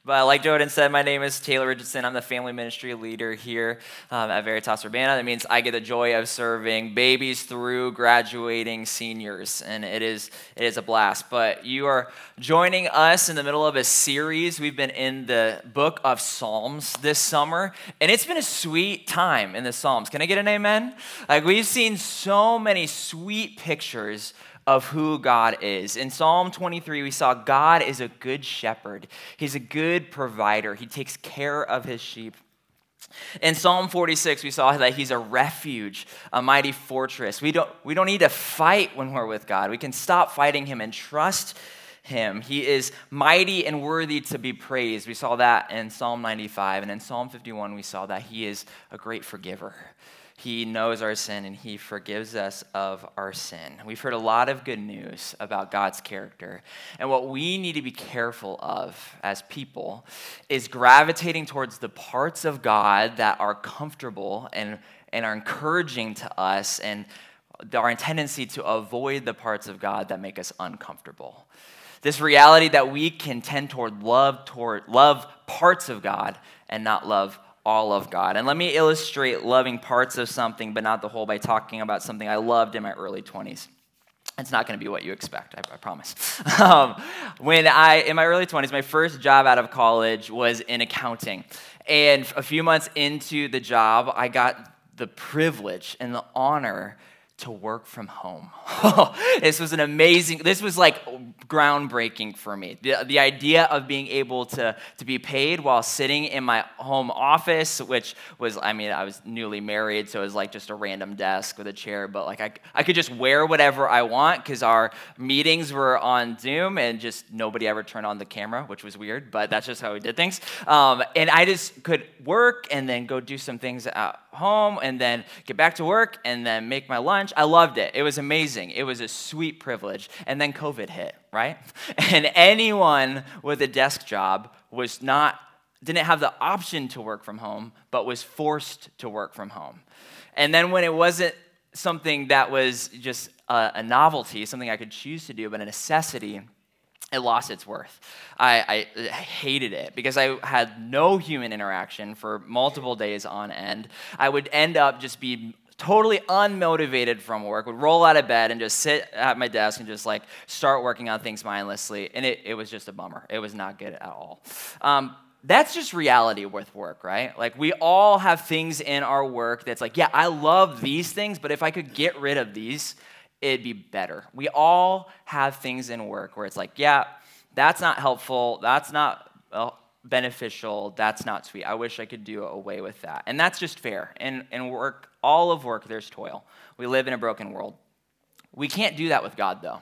But like Jordan said, my name is Taylor Richardson. I'm the family ministry leader here at Veritas Urbana. That means I get the joy of serving babies through graduating seniors, and it is a blast. But you are joining us in the middle of a series. We've been in the book of Psalms this summer, and it's been a sweet time in the Psalms. Can I get an amen? Like, we've seen so many sweet pictures of who God is. In Psalm 23, we saw God is a good shepherd. He's a good provider. He takes care of his sheep. In Psalm 46, we saw that he's a refuge, a mighty fortress. We don't need to fight when we're with God. We can stop fighting him and trust him. He is mighty and worthy to be praised. We saw that in Psalm 95. And in Psalm 51, we saw that he is a great forgiver. He knows our sin, and he forgives us of our sin. We've heard a lot of good news about God's character. And what we need to be careful of as people is gravitating towards the parts of God that are comfortable and are encouraging to us, and our tendency to avoid the parts of God that make us uncomfortable. This reality that we can tend toward love parts of God and not love all of God. And let me illustrate loving parts of something but not the whole by talking about something I loved in my early 20s. It's not going to be what you expect, I promise. In my early 20s, my first job out of college was in accounting. And a few months into the job, I got the privilege and the honor to work from home. This was like groundbreaking for me. The idea of being able to be paid while sitting in my home office, which was, I was newly married, so it was like just a random desk with a chair, but like I could just wear whatever I want because our meetings were on Zoom and just nobody ever turned on the camera, which was weird, but that's just how we did things. And I just could work and then go do some things at home and then get back to work and then make my lunch. I loved it. It was amazing. It was a sweet privilege. And then COVID hit, right? And anyone with a desk job didn't have the option to work from home, but was forced to work from home. And then when it wasn't something that was just a novelty, something I could choose to do, but a necessity, it lost its worth. I hated it because I had no human interaction for multiple days on end. I would end up just be totally unmotivated from work, would roll out of bed and just sit at my desk and just like start working on things mindlessly. And it was just a bummer. It was not good at all. That's just reality with work, right? Like, we all have things in our work that's like, yeah, I love these things, but if I could get rid of these, it'd be better. We all have things in work where it's like, yeah, that's not helpful, that's not beneficial, that's not sweet. I wish I could do away with that. And that's just fair. In work, all of work, there's toil. We live in a broken world. We can't do that with God, though.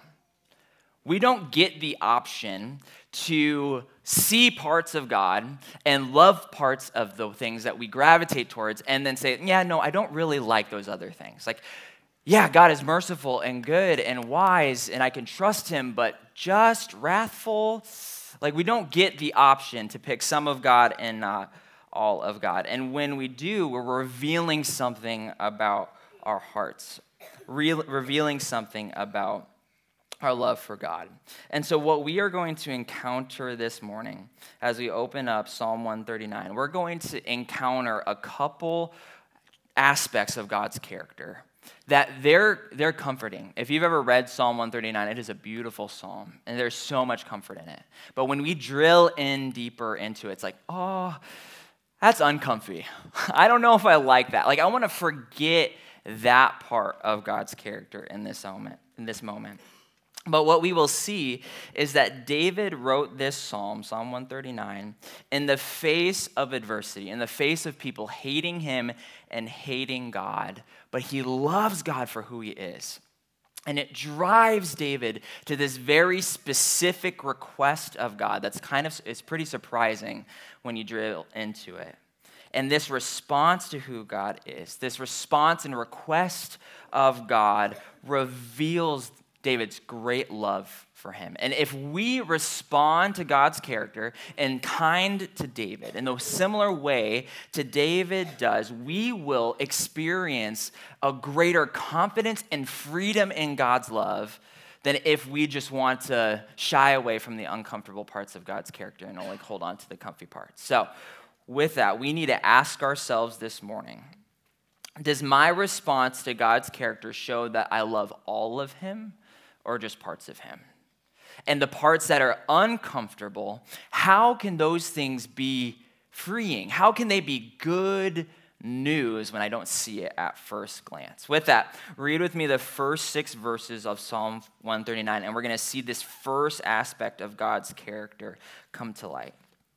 We don't get the option to see parts of God and love parts of the things that we gravitate towards and then say, yeah, no, I don't really like those other things. Like, yeah, God is merciful and good and wise, and I can trust him, but just wrathful. Like, we don't get the option to pick some of God and not all of God. And when we do, we're revealing something about our hearts, revealing something about our love for God. And so what we are going to encounter this morning as we open up Psalm 139, we're going to encounter a couple aspects of God's character that they're comforting. If you've ever read Psalm 139, it is a beautiful psalm, and there's so much comfort in it. But when we drill in deeper into it, it's like, oh, that's uncomfy. I don't know if I like that. Like, I want to forget that part of God's character in this moment. But what we will see is that David wrote this psalm, Psalm 139, in the face of adversity, in the face of people hating him and hating God. But he loves God for who he is. And it drives David to this very specific request of God it's pretty surprising when you drill into it. And this response to who God is, this response and request of God reveals David's great love for him. And if we respond to God's character and kind to David in the similar way to David does, we will experience a greater confidence and freedom in God's love than if we just want to shy away from the uncomfortable parts of God's character and only hold on to the comfy parts. So with that, we need to ask ourselves this morning, does my response to God's character show that I love all of him or just parts of him? And the parts that are uncomfortable, how can those things be freeing? How can they be good news when I don't see it at first glance? With that, read with me the first 6 verses of Psalm 139, and we're going to see this first aspect of God's character come to light.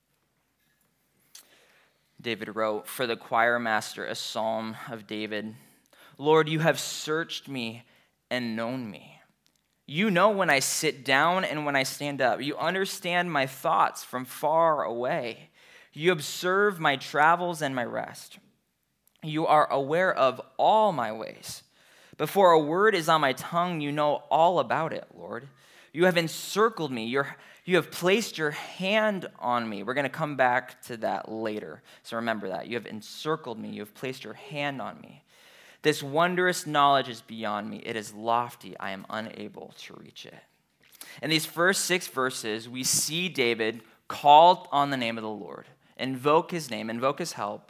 David wrote for the choir master a psalm of David, Lord, you have searched me and known me. You know when I sit down and when I stand up. You understand my thoughts from far away. You observe my travels and my rest. You are aware of all my ways. Before a word is on my tongue, you know all about it, Lord. You have encircled me. You have placed your hand on me. We're going to come back to that later. So remember that. You have encircled me. You have placed your hand on me. This wondrous knowledge is beyond me. It is lofty. I am unable to reach it. In these first 6 verses, we see David call on the name of the Lord, invoke his name, invoke his help,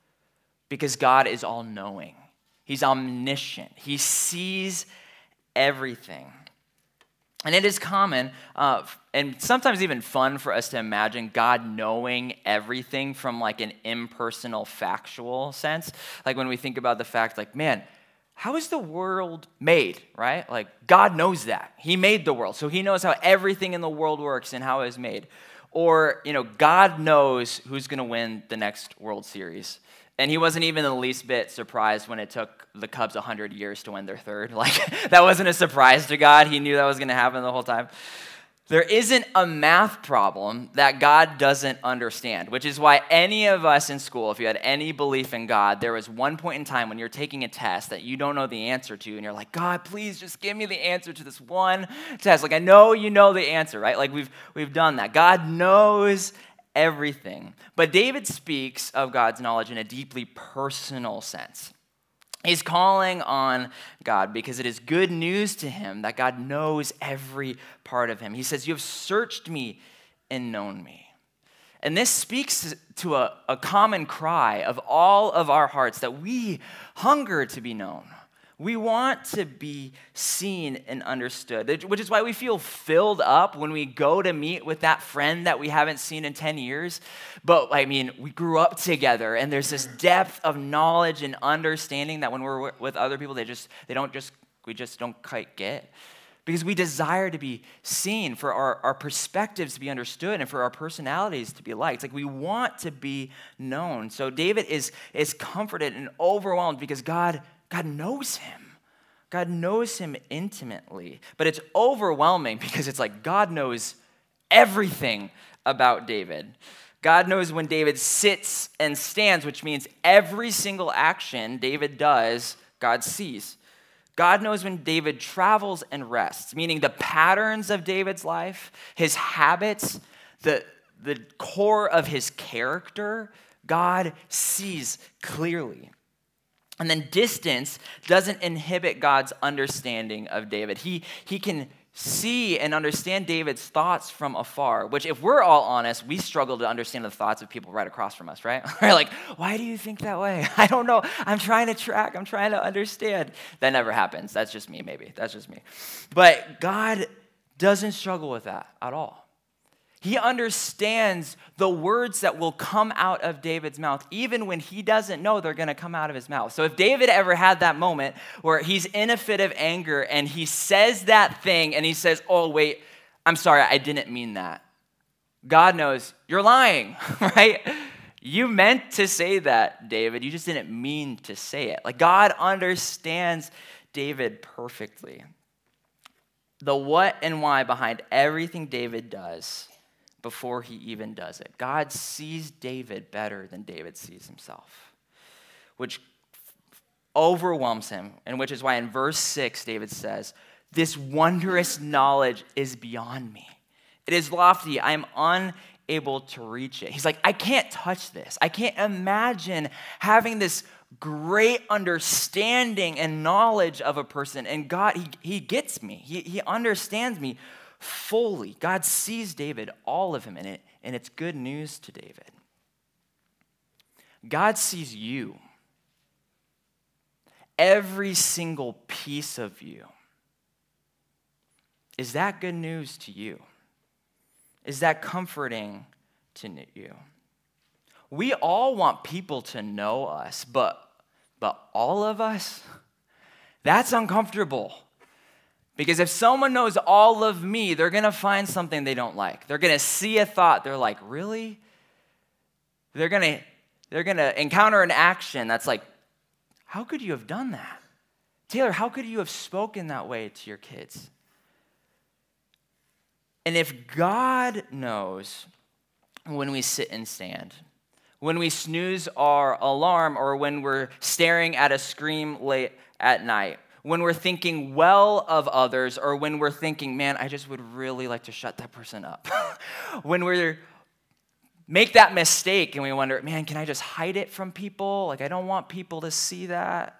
because God is all-knowing. He's omniscient. He sees everything. And it is common, and sometimes even fun for us to imagine God knowing everything from like an impersonal, factual sense. Like when we think about the fact, like, man, how is the world made, right? Like God knows that. He made the world, so he knows how everything in the world works and how it is made. Or, God knows who's going to win the next World Series. And he wasn't even the least bit surprised when it took the Cubs 100 years to win their third. Like, that wasn't a surprise to God. He knew that was going to happen the whole time. There isn't a math problem that God doesn't understand, which is why any of us in school, if you had any belief in God, there was one point in time when you're taking a test that you don't know the answer to, and you're like, God, please just give me the answer to this one test. Like, I know you know the answer, right? Like, we've done that. God knows everything. But David speaks of God's knowledge in a deeply personal sense. He's calling on God because it is good news to him that God knows every part of him. He says, you have searched me and known me. And this speaks to a common cry of all of our hearts that we hunger to be known. We want to be seen and understood, which is why we feel filled up when we go to meet with that friend that we haven't seen in 10 years. But we grew up together, and there's this depth of knowledge and understanding that when we're with other people, we just don't quite get. Because we desire to be seen, for our perspectives to be understood, and for our personalities to be liked. Like, we want to be known. So David is comforted and overwhelmed because God knows him. God knows him intimately. But it's overwhelming because it's like God knows everything about David. God knows when David sits and stands, which means every single action David does, God sees. God knows when David travels and rests, meaning the patterns of David's life, his habits, the core of his character, God sees clearly. And then distance doesn't inhibit God's understanding of David. He can see and understand David's thoughts from afar, which, if we're all honest, we struggle to understand the thoughts of people right across from us, right? We're like, why do you think that way? I don't know. I'm trying to track. I'm trying to understand. That never happens. That's just me, maybe. That's just me. But God doesn't struggle with that at all. He understands the words that will come out of David's mouth, even when he doesn't know they're going to come out of his mouth. So if David ever had that moment where he's in a fit of anger and he says that thing and he says, oh, wait, I'm sorry, I didn't mean that. God knows, you're lying, right? You meant to say that, David. You just didn't mean to say it. Like, God understands David perfectly. The what and why behind everything David does before he even does it. God sees David better than David sees himself, which overwhelms him, and which is why in verse 6, David says, this wondrous knowledge is beyond me. It is lofty. I am unable to reach it. He's like, I can't touch this. I can't imagine having this great understanding and knowledge of a person. And God, he gets me. He understands me fully. God sees David, all of him in it, and it's good news to David. God sees you. Every single piece of you. Is that good news to you? Is that comforting to you? We all want people to know us, but all of us, that's uncomfortable. Because if someone knows all of me, they're going to find something they don't like. They're going to see a thought. They're like, really? They're going to encounter an action that's like, how could you have done that? Taylor, how could you have spoken that way to your kids? And if God knows when we sit and stand, when we snooze our alarm, or when we're staring at a screen late at night, when we're thinking well of others, or when we're thinking, man, I just would really like to shut that person up. When we make that mistake and we wonder, man, can I just hide it from people? Like, I don't want people to see that.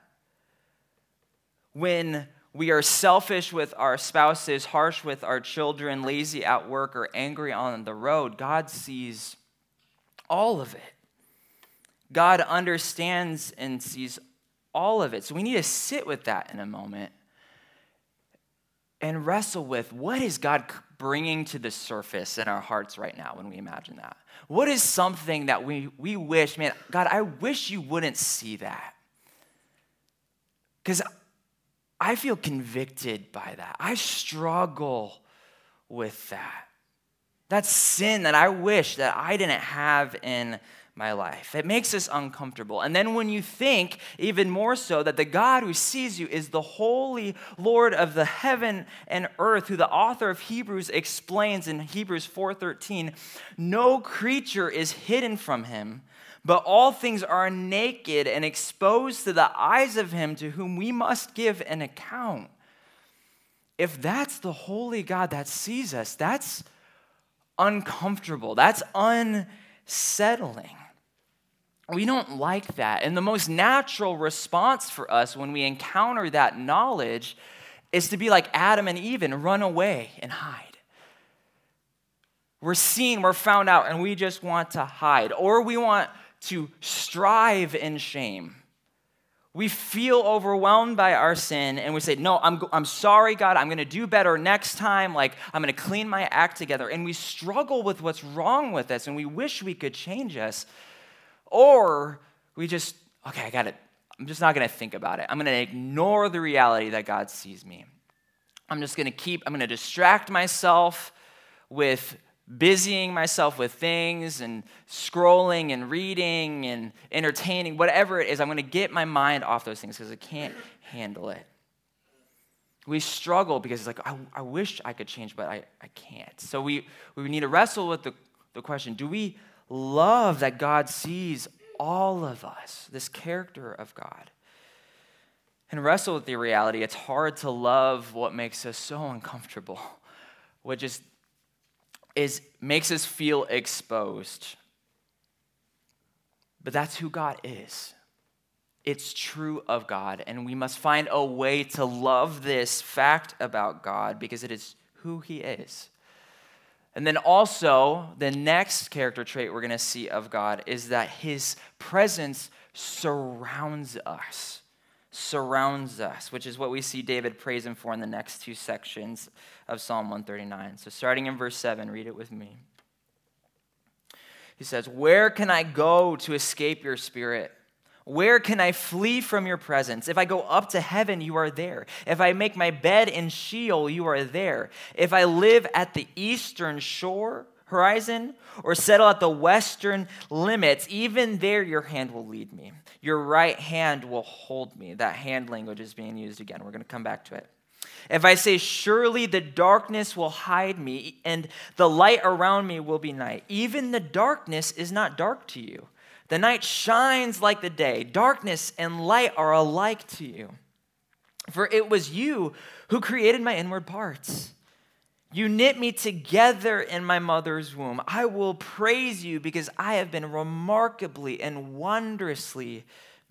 When we are selfish with our spouses, harsh with our children, lazy at work, or angry on the road, God sees all of it. God understands and sees all of it. So we need to sit with that in a moment and wrestle with, what is God bringing to the surface in our hearts right now when we imagine that? What is something that we wish, man, God, I wish you wouldn't see that. Because I feel convicted by that. I struggle with that. That's sin that I wish that I didn't have in my life. It makes us uncomfortable. And then when you think even more so that the God who sees you is the holy Lord of the heaven and earth, who the author of Hebrews explains in Hebrews 4:13, no creature is hidden from him, but all things are naked and exposed to the eyes of him to whom we must give an account. If that's the holy God that sees us, that's uncomfortable. That's unsettling. We don't like that. And the most natural response for us when we encounter that knowledge is to be like Adam and Eve and run away and hide. We're seen, we're found out, and we just want to hide. Or we want to strive in shame. We feel overwhelmed by our sin, and we say, no, I'm sorry, God, I'm going to do better next time. Like, I'm going to clean my act together. And we struggle with what's wrong with us, and we wish we could change us. Or we just, okay, I got it. I'm just not going to think about it. I'm going to ignore the reality that God sees me. I'm going to distract myself with busying myself with things and scrolling and reading and entertaining, whatever it is. I'm going to get my mind off those things because I can't handle it. We struggle because it's like, I wish I could change, but I can't. So we need to wrestle with the question, do we love that God sees all of us, this character of God? And wrestle with the reality, it's hard to love what makes us so uncomfortable, which makes us feel exposed. But that's who God is. It's true of God, and we must find a way to love this fact about God because it is who he is. And then also, the next character trait we're going to see of God is that his presence surrounds us, which is what we see David praise him for in the next two sections of Psalm 139. So starting in verse 7, read it with me. He says, "Where can I go to escape your spirit? Where can I flee from your presence? If I go up to heaven, you are there. If I make my bed in Sheol, you are there. If I live at the eastern horizon, or settle at the western limits, even there your hand will lead me. Your right hand will hold me." That hand language is being used again. We're going to come back to it. "If I say, surely the darkness will hide me, and the light around me will be night. Even the darkness is not dark to you. The night shines like the day. Darkness and light are alike to you. For it was you who created my inward parts. You knit me together in my mother's womb. I will praise you because I have been remarkably and wondrously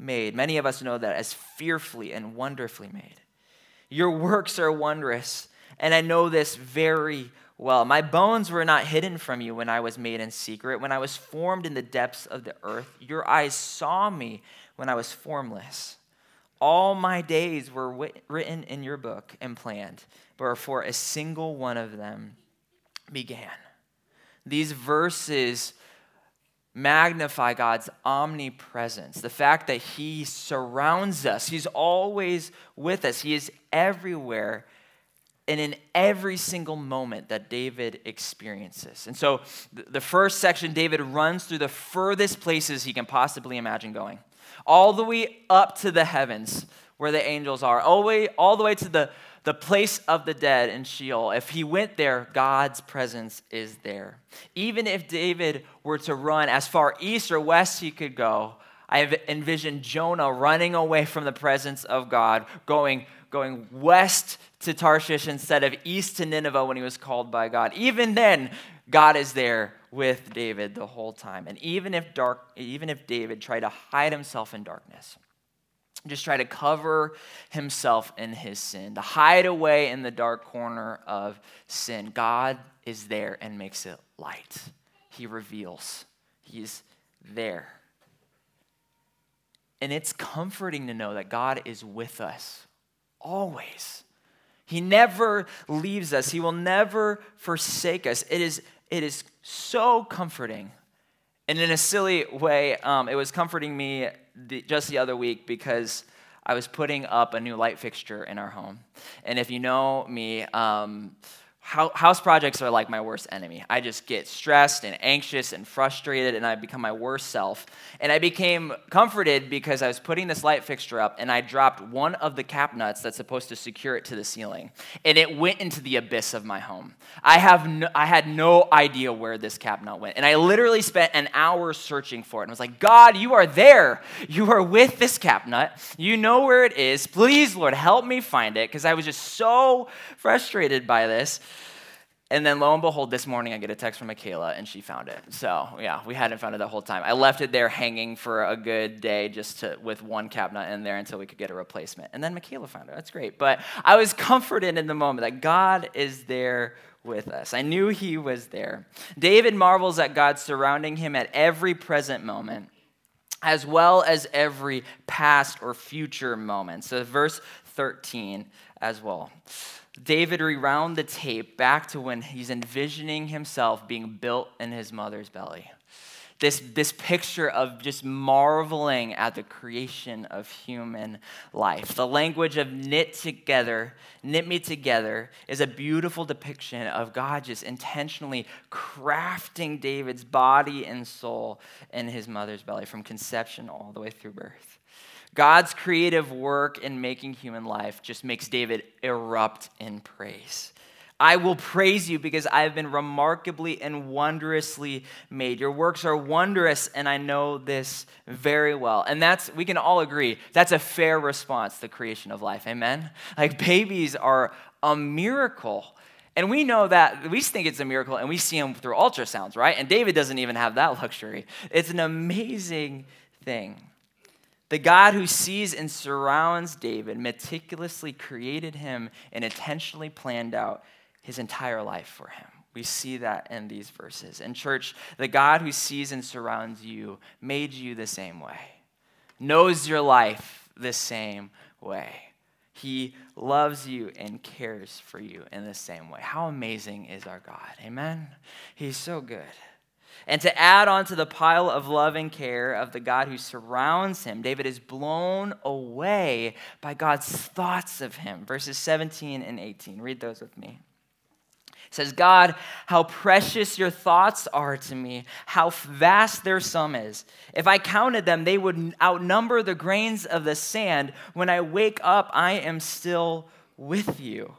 made. Many of us know that as fearfully and wonderfully made. Your works are wondrous, and I know this very well. My bones were not hidden from you when I was made in secret. When I was formed in the depths of the earth, your eyes saw me when I was formless. All my days were written in your book and planned, but before a single one of them began. These verses magnify God's omnipresence, the fact that he surrounds us. He's always with us. He is everywhere and in every single moment that David experiences. And so the first section, David runs through the furthest places he can possibly imagine going, all the way up to the heavens where the angels are, all the way to the place of the dead in Sheol. If he went there, God's presence is there. Even if David were to run as far east or west he could go, I have envisioned Jonah running away from the presence of God, going west to Tarshish instead of east to Nineveh when he was called by God. Even then, God is there with David the whole time. And even if David tried to hide himself in darkness, just try to cover himself in his sin, to hide away in the dark corner of sin, God is there and makes it light. He reveals. He's there. And it's comforting to know that God is with us always. He never leaves us. He will never forsake us. It is so comforting. And in a silly way, it was comforting me just the other week because I was putting up a new light fixture in our home. And if you know me, house projects are like my worst enemy. I just get stressed and anxious and frustrated, and I become my worst self. And I became comforted because I was putting this light fixture up, and I dropped one of the cap nuts that's supposed to secure it to the ceiling, and it went into the abyss of my home. I had no idea where this cap nut went, and I literally spent an hour searching for it. And I was like, God, you are there. You are with this cap nut. You know where it is. Please, Lord, help me find it, because I was just so frustrated by this. And then lo and behold, this morning I get a text from Michaela, and she found it. So yeah, we hadn't found it the whole time. I left it there hanging for a good day with one cap nut in there until we could get a replacement. And then Michaela found it. That's great. But I was comforted in the moment that God is there with us. I knew he was there. David marvels at God surrounding him at every present moment, as well as every past or future moment. So verse 13 as well. David rewound the tape back to when he's envisioning himself being built in his mother's belly. This picture of just marveling at the creation of human life. The language of knit me together is a beautiful depiction of God just intentionally crafting David's body and soul in his mother's belly from conception all the way through birth. God's creative work in making human life just makes David erupt in praise. I will praise you because I have been remarkably and wondrously made. Your works are wondrous, and I know this very well. And we can all agree, that's a fair response to the creation of life. Amen? Like babies are a miracle. And we know that, we think it's a miracle, and we see them through ultrasounds, right? And David doesn't even have that luxury. It's an amazing thing. The God who sees and surrounds David meticulously created him and intentionally planned out his entire life for him. We see that in these verses. And church, the God who sees and surrounds you made you the same way, knows your life the same way. He loves you and cares for you in the same way. How amazing is our God? Amen? He's so good. And to add on to the pile of love and care of the God who surrounds him, David is blown away by God's thoughts of him. Verses 17 and 18. Read those with me. It says, God, how precious your thoughts are to me, how vast their sum is. If I counted them, they would outnumber the grains of the sand. When I wake up, I am still with you.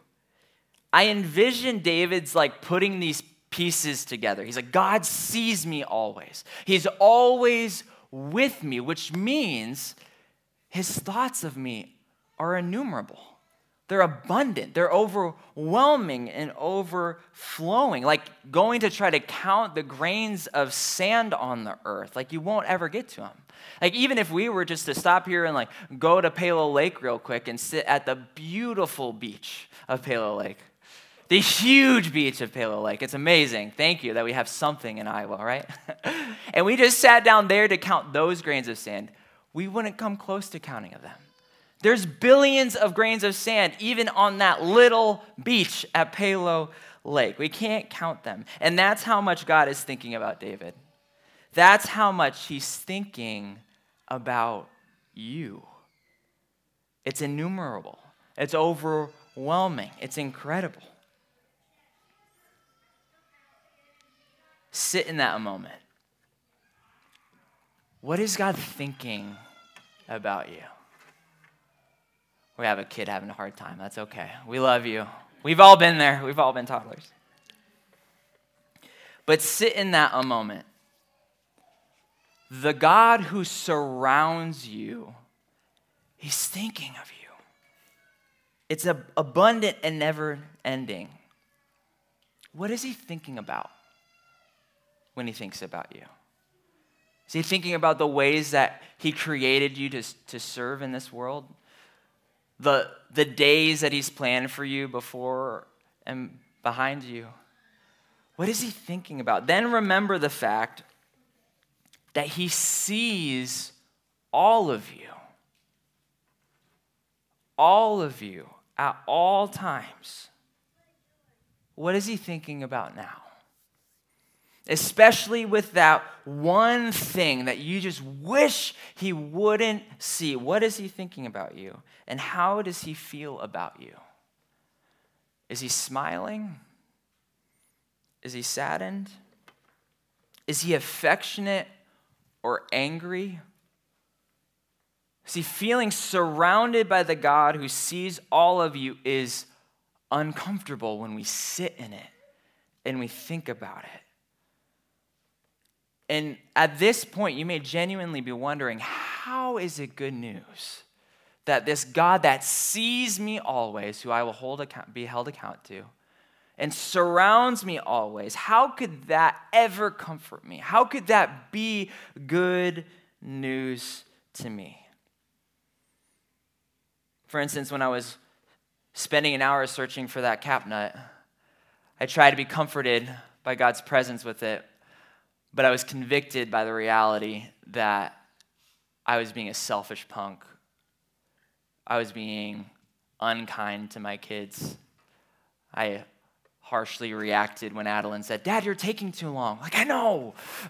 I envision David's putting these pieces together. He's like, God sees me always. He's always with me, which means his thoughts of me are innumerable. They're abundant. They're overwhelming and overflowing. Like going to try to count the grains of sand on the earth. Like you won't ever get to them. Like even if we were just to stop here and like go to Palo Lake real quick and sit at the beautiful beach of Palo Lake. The huge beach of Palo Lake. It's amazing. Thank you that we have something in Iowa, right? And we just sat down there to count those grains of sand. We wouldn't come close to counting of them. There's billions of grains of sand even on that little beach at Palo Lake. We can't count them. And that's how much God is thinking about David. That's how much he's thinking about you. It's innumerable. It's overwhelming. It's incredible. Sit in that moment. What is God thinking about you? We have a kid having a hard time. That's okay. We love you. We've all been there. We've all been toddlers. But sit in that a moment. The God who surrounds you, he's thinking of you. It's abundant and never ending. What is he thinking about when he thinks about you? Is he thinking about the ways that he created you to serve in this world? The days that he's planned for you before and behind you? What is he thinking about? Then remember the fact that he sees all of you at all times. What is he thinking about now? Especially with that one thing that you just wish he wouldn't see. What is he thinking about you? And how does he feel about you? Is he smiling? Is he saddened? Is he affectionate or angry? See, feeling surrounded by the God who sees all of you is uncomfortable when we sit in it and we think about it. And at this point, you may genuinely be wondering, how is it good news that this God that sees me always, who I will be held account to, and surrounds me always, how could that ever comfort me? How could that be good news to me? For instance, when I was spending an hour searching for that cap nut, I tried to be comforted by God's presence with it, but I was convicted by the reality that I was being a selfish punk. I was being unkind to my kids. I harshly reacted when Adeline said, "Dad, you're taking too long." Like, I know.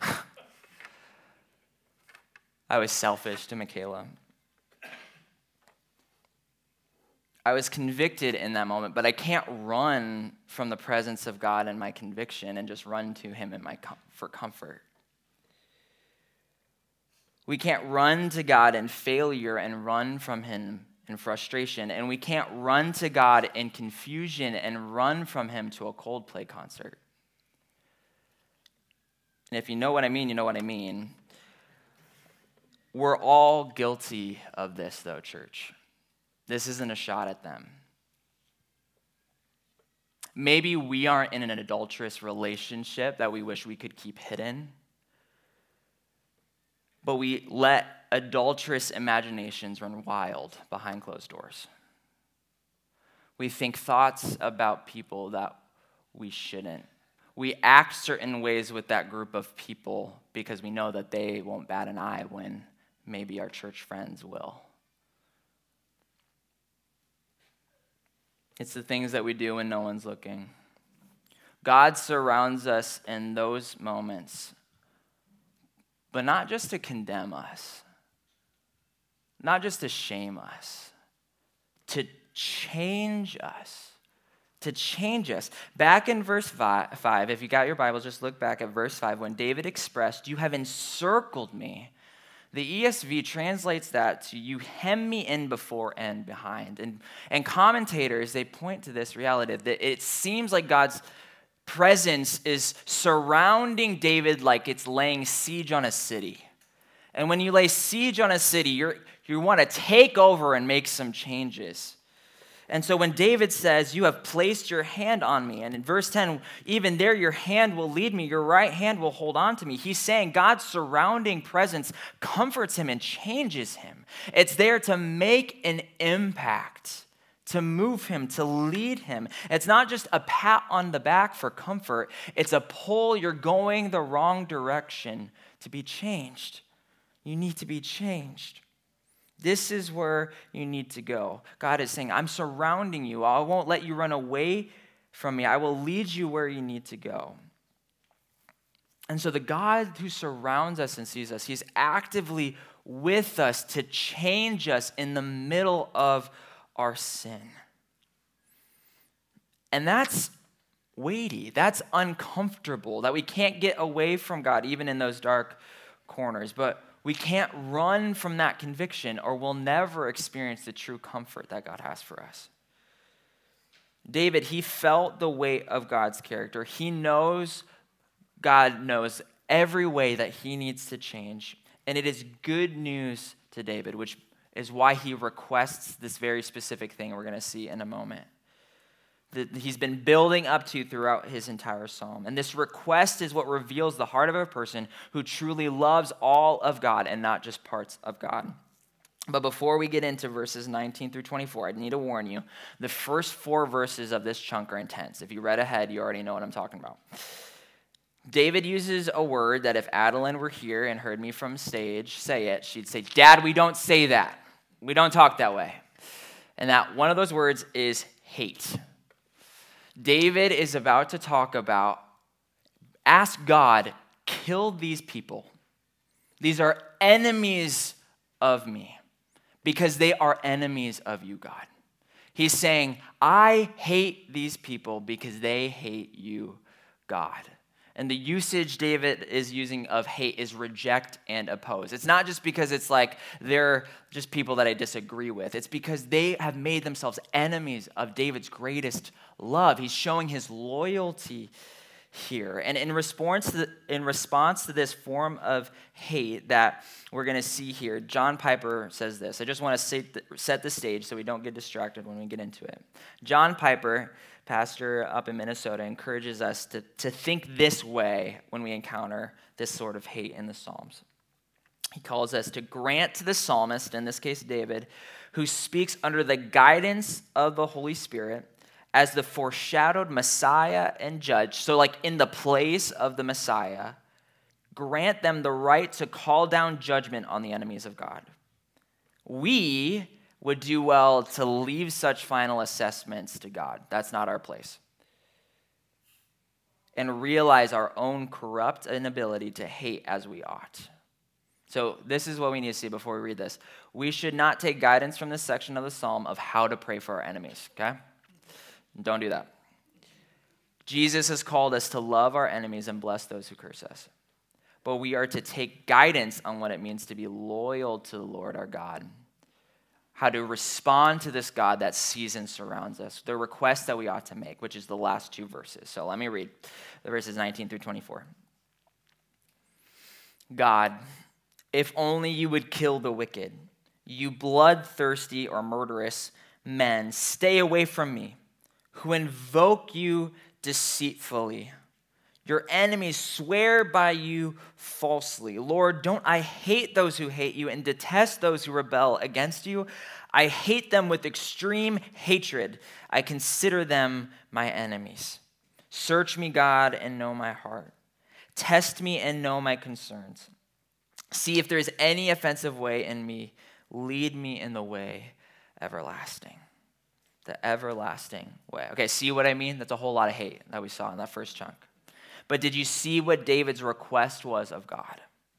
I was selfish to Michaela. I was convicted in that moment, but I can't run from the presence of God and my conviction and just run to him for comfort. We can't run to God in failure and run from him in frustration, and we can't run to God in confusion and run from him to a Coldplay concert. And if you know what I mean, you know what I mean. We're all guilty of this, though, church. This isn't a shot at them. Maybe we aren't in an adulterous relationship that we wish we could keep hidden, but we let adulterous imaginations run wild behind closed doors. We think thoughts about people that we shouldn't. We act certain ways with that group of people because we know that they won't bat an eye when maybe our church friends will. It's the things that we do when no one's looking. God surrounds us in those moments, but not just to condemn us, not just to shame us, to change us, Back in verse 5, if you got your Bible, just look back at verse 5, when David expressed, "You have encircled me." The ESV translates that to, "You hem me in before and behind." And commentators, they point to this reality that it seems like God's presence is surrounding David like it's laying siege on a city. And when you lay siege on a city, you want to take over and make some changes. And so when David says, you have placed your hand on me, and in verse 10, even there your hand will lead me, your right hand will hold on to me. He's saying God's surrounding presence comforts him and changes him. It's there to make an impact, to move him, to lead him. It's not just a pat on the back for comfort. It's a pull, you're going the wrong direction, to be changed. You need to be changed. This is where you need to go. God is saying, I'm surrounding you. I won't let you run away from me. I will lead you where you need to go. And so the God who surrounds us and sees us, he's actively with us to change us in the middle of our sin. And that's weighty. That's uncomfortable, that we can't get away from God even in those dark corners. But we can't run from that conviction or we'll never experience the true comfort that God has for us. David, he felt the weight of God's character. He knows God knows every way that he needs to change. And it is good news to David, which is why he requests this very specific thing we're going to see in a moment, that he's been building up to throughout his entire psalm. And this request is what reveals the heart of a person who truly loves all of God and not just parts of God. But before we get into verses 19 through 24, I need to warn you, the first 4 verses of this chunk are intense. If you read ahead, you already know what I'm talking about. David uses a word that if Adeline were here and heard me from stage say it, she'd say, Dad, we don't say that. We don't talk that way. And that one of those words is hate. David is about to talk about, ask God, kill these people. These are enemies of me because they are enemies of you, God. He's saying, I hate these people because they hate you, God. And the usage David is using of hate is reject and oppose. It's not just because it's like they're just people that I disagree with. It's because they have made themselves enemies of David's greatest love. He's showing his loyalty here. And in response to this form of hate that we're going to see here, John Piper says this. I just want to set the stage so we don't get distracted when we get into it. John Piper, pastor up in Minnesota, encourages us to think this way when we encounter this sort of hate in the Psalms. He calls us to grant to the psalmist, in this case David, who speaks under the guidance of the Holy Spirit as the foreshadowed Messiah and judge, so like in the place of the Messiah, grant them the right to call down judgment on the enemies of God. We would do well to leave such final assessments to God. That's not our place. And realize our own corrupt inability to hate as we ought. So this is what we need to see before we read this. We should not take guidance from this section of the psalm of how to pray for our enemies, okay? Don't do that. Jesus has called us to love our enemies and bless those who curse us. But we are to take guidance on what it means to be loyal to the Lord our God. How to respond to this God that sees and surrounds us. The request that we ought to make, which is the last 2 verses. So let me read the verses 19 through 24. God, if only you would kill the wicked, you bloodthirsty or murderous men, stay away from me, who invoke you deceitfully. Your enemies swear by you falsely. Lord, don't I hate those who hate you and detest those who rebel against you? I hate them with extreme hatred. I consider them my enemies. Search me, God, and know my heart. Test me and know my concerns. See if there is any offensive way in me. Lead me in the way everlasting. The everlasting way. Okay, see what I mean? That's a whole lot of hate that we saw in that first chunk. But did you see what David's request was of God?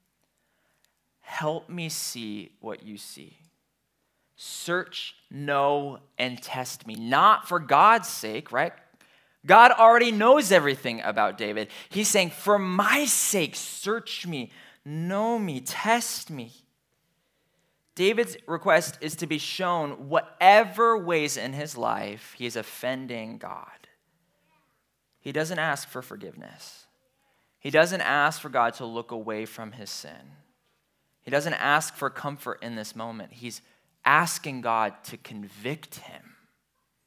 Help me see what you see. Search, know, and test me. Not for God's sake, right? God already knows everything about David. He's saying, for my sake, search me, know me, test me. David's request is to be shown whatever ways in his life he is offending God. He doesn't ask for forgiveness. He doesn't ask for God to look away from his sin. He doesn't ask for comfort in this moment. He's asking God to convict him.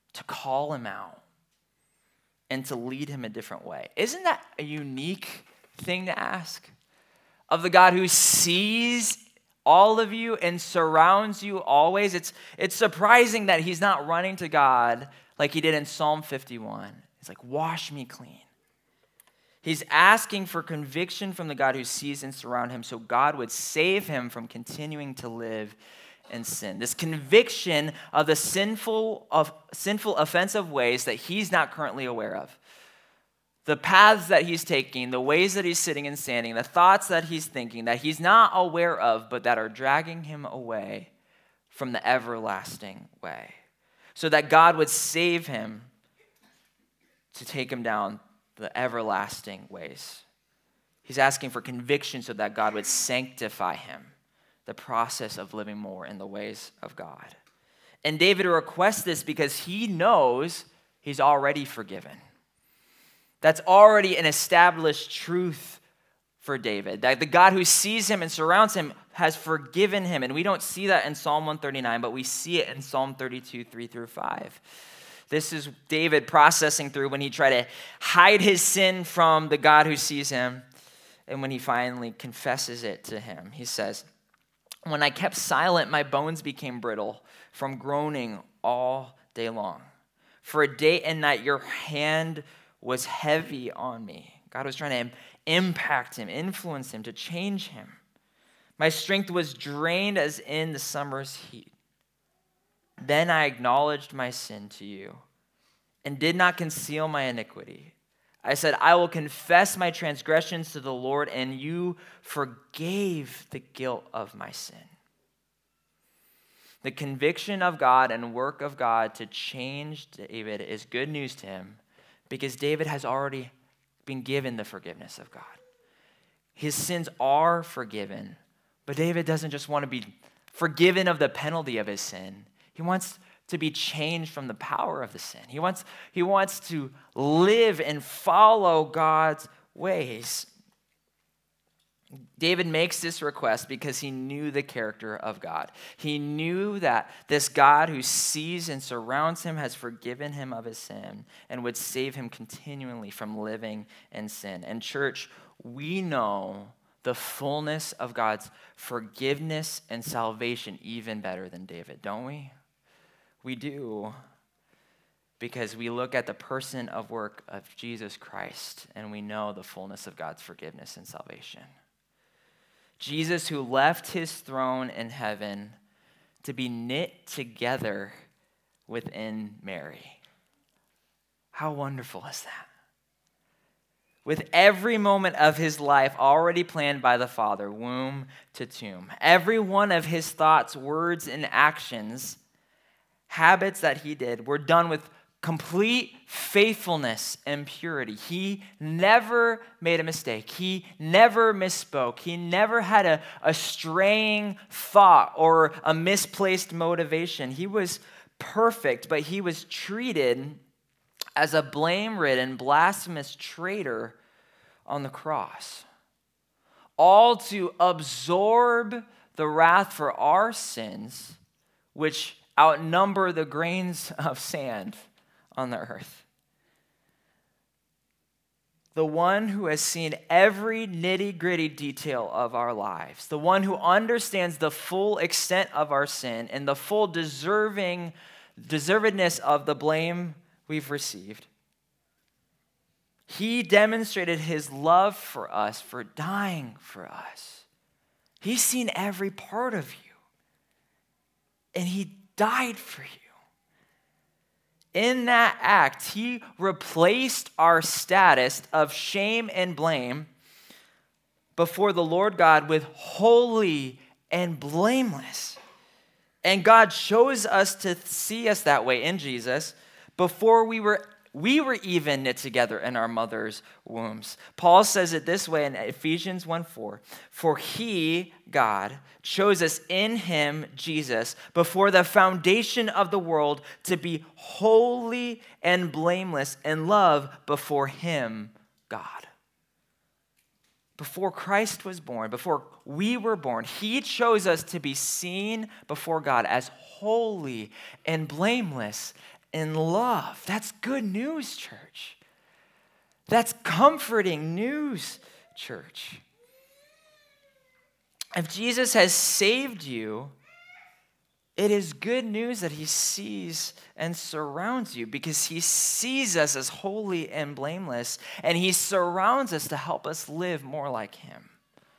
to call him out and to lead him a different way. Isn't that a unique thing to ask? Of the God who sees all of you and surrounds you always. It's surprising that he's not running to God like he did in Psalm 51. He's like, wash me clean. He's asking for conviction from the God who sees and surrounds him so God would save him from continuing to live in sin. This conviction of the sinful, offensive ways that he's not currently aware of. The paths that he's taking, the ways that he's sitting and standing, the thoughts that he's thinking that he's not aware of, but that are dragging him away from the everlasting way. So that God would save him to take him down the everlasting ways. He's asking for conviction so that God would sanctify him, the process of living more in the ways of God. And David requests this because he knows he's already forgiven. That's already an established truth for David, that the God who sees him and surrounds him has forgiven him. And we don't see that in Psalm 139, but we see it in Psalm 32, 3-5. This is David processing through when he tried to hide his sin from the God who sees him, and when he finally confesses it to him. He says, when I kept silent, my bones became brittle from groaning all day long. For a day and night your hand was heavy on me. God was trying to impact him, influence him, to change him. My strength was drained as in the summer's heat. Then I acknowledged my sin to you and did not conceal my iniquity. I said, I will confess my transgressions to the Lord, and you forgave the guilt of my sin. The conviction of God and work of God to change David is good news to him because David has already been given the forgiveness of God. His sins are forgiven, but David doesn't just want to be forgiven of the penalty of his sin. He wants to be changed from the power of the sin. He wants to live and follow God's ways. David makes this request because he knew the character of God. He knew that this God who sees and surrounds him has forgiven him of his sin and would save him continually from living in sin. And church, we know the fullness of God's forgiveness and salvation even better than David, don't we? We do, because we look at the person of work of Jesus Christ and we know the fullness of God's forgiveness and salvation. Jesus, who left his throne in heaven to be knit together within Mary. How wonderful is that? With every moment of his life already planned by the Father, womb to tomb. Every one of his thoughts, words, and actions, habits that he did, were done with complete faithfulness and purity. He never made a mistake. He never misspoke. He never had a straying thought or a misplaced motivation. He was perfect, but he was treated as a blame-ridden, blasphemous traitor on the cross. All to absorb the wrath for our sins, which outnumber the grains of sand on the earth. The one who has seen every nitty-gritty detail of our lives, the one who understands the full extent of our sin and the full deservedness of the blame we've received. He demonstrated his love for us, for dying for us. He's seen every part of you, and he died for you. In that act, he replaced our status of shame and blame before the Lord God with holy and blameless. And God chose us to see us that way in Jesus before we were even knit together in our mother's wombs. Paul says it this way in Ephesians 1:4. For he, God, chose us in him, Jesus, before the foundation of the world to be holy and blameless in love before him, God. Before Christ was born, before we were born, he chose us to be seen before God as holy and blameless in love. That's good news, church. That's comforting news, church. If Jesus has saved you, it is good news that he sees and surrounds you because he sees us as holy and blameless, and he surrounds us to help us live more like him.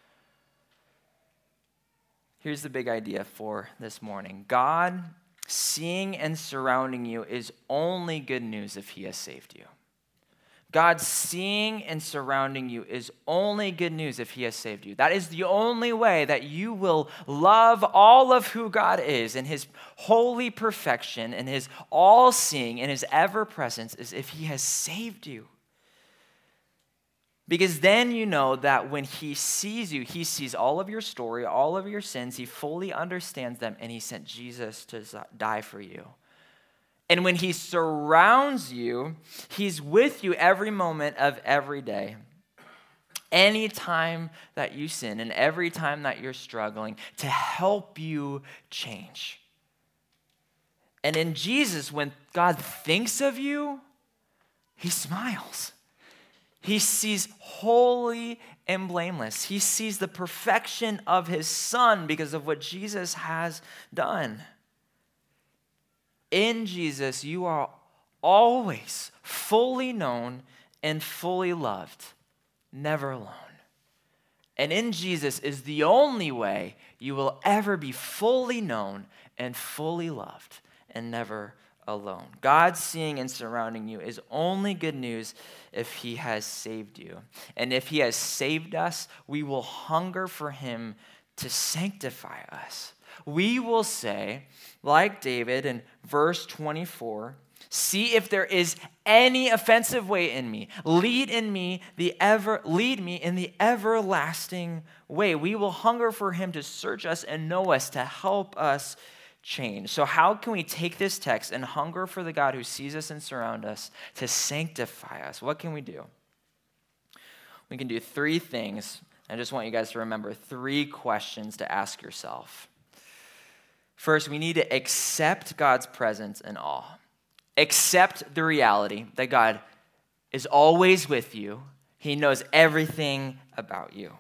Here's the big idea for this morning. God seeing and surrounding you is only good news if he has saved you. God seeing and surrounding you is only good news if he has saved you. That is the only way that you will love all of who God is in his holy perfection and his all-seeing and his ever-presence is if he has saved you. Because then you know that when he sees you, he sees all of your story, all of your sins, he fully understands them, and he sent Jesus to die for you. And when he surrounds you, he's with you every moment of every day. Any time that you sin and every time that you're struggling to help you change. And in Jesus, when God thinks of you, he smiles. He sees holy and blameless. He sees the perfection of his Son because of what Jesus has done. In Jesus, you are always fully known and fully loved, never alone. And in Jesus is the only way you will ever be fully known and fully loved and never alone. God seeing and surrounding you is only good news if he has saved you. And if he has saved us, we will hunger for him to sanctify us. We will say, like David in verse 24, see if there is any offensive way in me. Lead me in the everlasting way. We will hunger for him to search us and know us, to help us change. So how can we take this text and hunger for the God who sees us and surrounds us to sanctify us? What can we do? We can do three things. I just want you guys to remember three questions to ask yourself. First, we need to accept God's presence and awe. Accept the reality that God is always with you. He knows everything about you.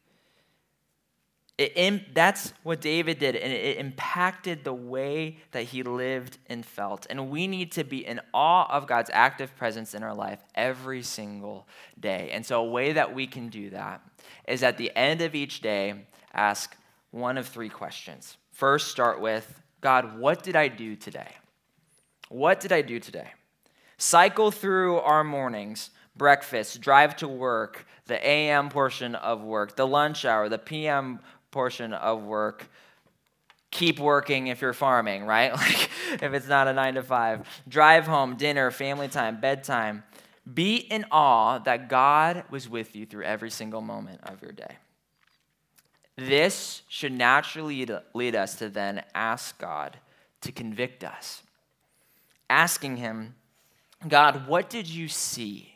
That's what David did, and it impacted the way that he lived and felt. And we need to be in awe of God's active presence in our life every single day. And so a way that we can do that is at the end of each day, ask one of three questions. First, start with, God, what did I do today? What did I do today? Cycle through our mornings, breakfast, drive to work, the AM portion of work, the lunch hour, the PM portion of work. Keep working if you're farming, right? Like if it's not a 9 to 5. Drive home, dinner, family time, bedtime. Be in awe that God was with you through every single moment of your day. This should naturally lead us to then ask God to convict us. Asking him, God, what did you see?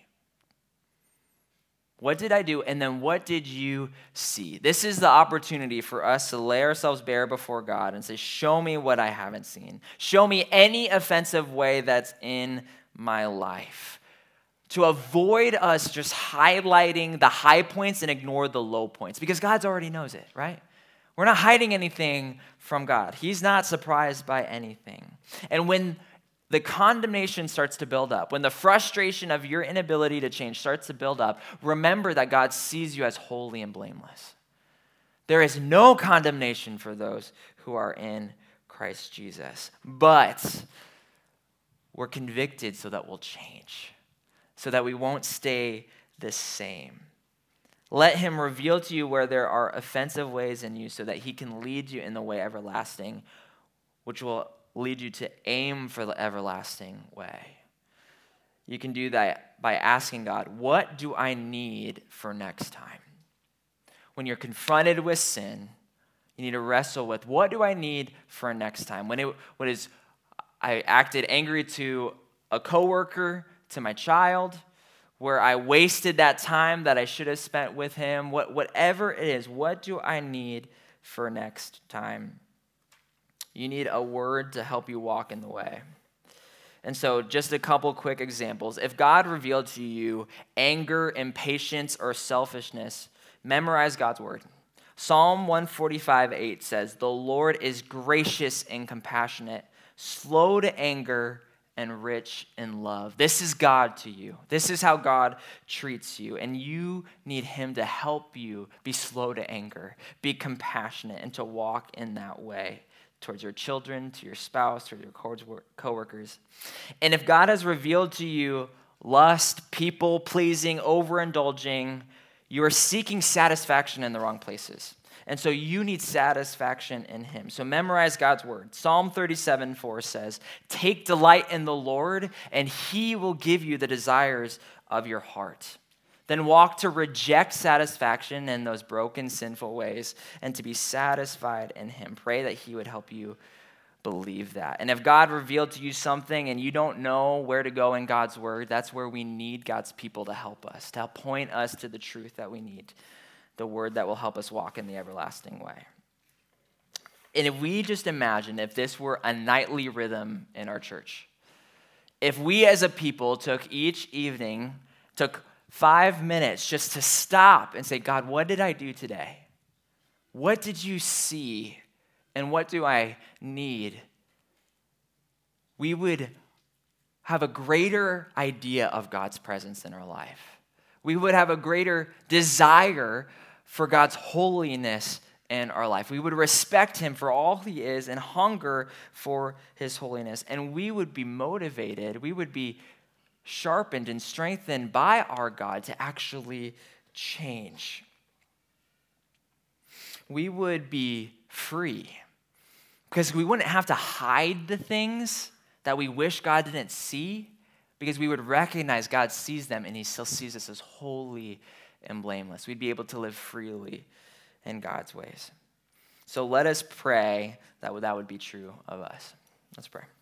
What did I do? And then what did you see? This is the opportunity for us to lay ourselves bare before God and say, show me what I haven't seen. Show me any offensive way that's in my life. To avoid us just highlighting the high points and ignore the low points. Because God already knows it, right? We're not hiding anything from God. He's not surprised by anything. And when the condemnation starts to build up, when the frustration of your inability to change starts to build up, remember that God sees you as holy and blameless. There is no condemnation for those who are in Christ Jesus. But we're convicted so that we'll change, so that we won't stay the same. Let him reveal to you where there are offensive ways in you so that he can lead you in the way everlasting, which will lead you to aim for the everlasting way. You can do that by asking God, what do I need for next time? When you're confronted with sin, you need to wrestle with, what do I need for next time? I acted angry to a coworker, to my child, where I wasted that time that I should have spent with him, whatever it is, what do I need for next time? You need a word to help you walk in the way. And so just a couple quick examples. If God revealed to you anger, impatience, or selfishness, memorize God's word. Psalm 145:8 says, "The Lord is gracious and compassionate, slow to anger, and rich in love." This is God to you. This is how God treats you. And you need him to help you be slow to anger, be compassionate, and to walk in that way towards your children, to your spouse, to your coworkers. And if God has revealed to you lust, people pleasing, overindulging, you are seeking satisfaction in the wrong places. And so you need satisfaction in him. So memorize God's word. Psalm 37:4 says, "Take delight in the Lord, and he will give you the desires of your heart." Then walk to reject satisfaction in those broken, sinful ways and to be satisfied in him. Pray that he would help you believe that. And if God revealed to you something and you don't know where to go in God's word, that's where we need God's people to help us, to help point us to the truth that we need, the word that will help us walk in the everlasting way. And if we just imagine if this were a nightly rhythm in our church, if we as a people took each evening, took 5 minutes just to stop and say, "God, what did I do today? What did you see? And what do I need?" we would have a greater idea of God's presence in our life. We would have a greater desire for God's holiness in our life. We would respect him for all he is and hunger for his holiness. And we would be motivated, we would be sharpened and strengthened by our God to actually change. We would be free because we wouldn't have to hide the things that we wish God didn't see, because we would recognize God sees them and he still sees us as holy and blameless. We'd be able to live freely in God's ways. So let us pray that would be true of us. Let's pray.